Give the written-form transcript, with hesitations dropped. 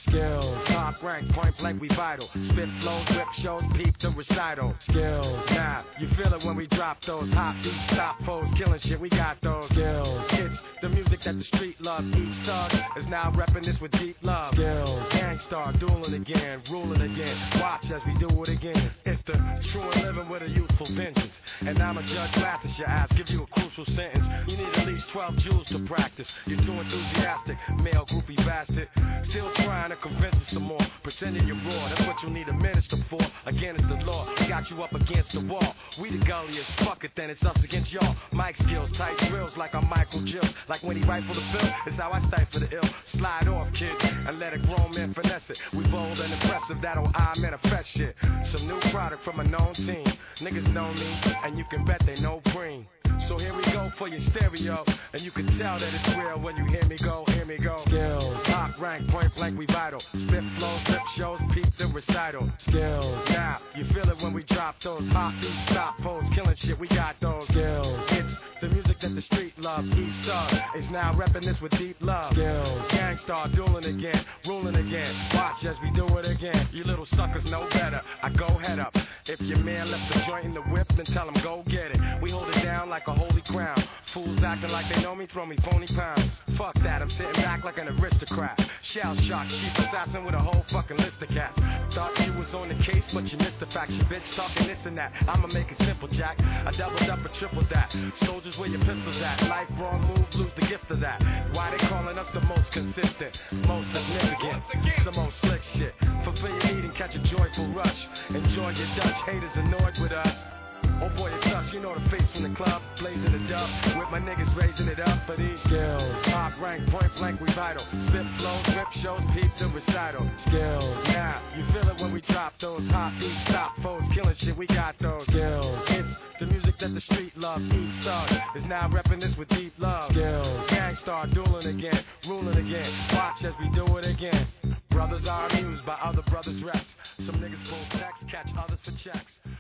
Skills, top rank, point blank, we vital. Spit flows, rip shows, peep the recital. Skills, now you feel it when we drop those hot beats, stop foes, killing shit. We got those skills. It's the music that the street loves. Each thug is now repping this with deep love. Skills, gangstar, dueling again, ruling again. Watch as we do it again. It's the true and living with a youthful vengeance. And I'm a judge, laugh at your ass, give you a crucial sentence. You need at least 12 joules to practice. You're too enthusiastic, male groupie bastard. Still trying to convince us some more. Pretending you're raw, that's what you need a minister for. Again, it's the law, got you up against the wall. We the gulliest, fuck it then, it's us against y'all. Mic skills, tight drills like I'm Michael Jill. Like when he rifle the bill, it's how I stifle the ill. Slide off, kids, and let a grown man finesse it. We bold and impressive, that'll I manifest shit. Some new product from a known team. Niggas know me, and you can bet they know Green. So here we go for your stereo, and you can tell that it's real when you hear me go, hear me go. Skills, top rank, point blank, we vital. Spit flows, rip shows, peep the recital. Skills, now you feel it when we drop those hot beats, stop foes, killing shit. We got those skills. It's the music that the street loves. Each thug is now repping this with deep love. Skills, gangstar, dueling again, ruling again. Watch as we do it again. You little suckers know better. I go head up. If your man left the joint in the whip, then tell him go get it. We hold it down like a holy crown. Fools acting like they know me, throw me phony pounds. Fuck that, I'm sitting back like an aristocrat. Shell shock, chief assassin with a whole fucking list of cats. Thought you was on the case, but you missed the fact. Your bitch talking this and that. I'ma make it simple, Jack. I doubled up or tripled that. Soldiers, where your pistols at? Life wrong move, lose the gift of that. Why they calling us the most consistent, most significant, some old slick shit. Fulfill your need and catch a joyful rush. Enjoy your Dutch, haters annoyed with us. Oh boy, it's us, you know the face from the club. Blazing the dub, with my niggas raising it up for these skills. Top rank, point blank, we vital. Spit flows, rip shows, peep the recital. Skills, now you feel it when we drop those hot beats, stop foes, killing shit. We got those skills. It's the music that the street loves. Each thug is now repping this with deep love. Skills, gangstar, dueling again, ruling again. Watch as we do it again. Brothers are amused by other brothers' reps. Some niggas pull text, catch others for checks.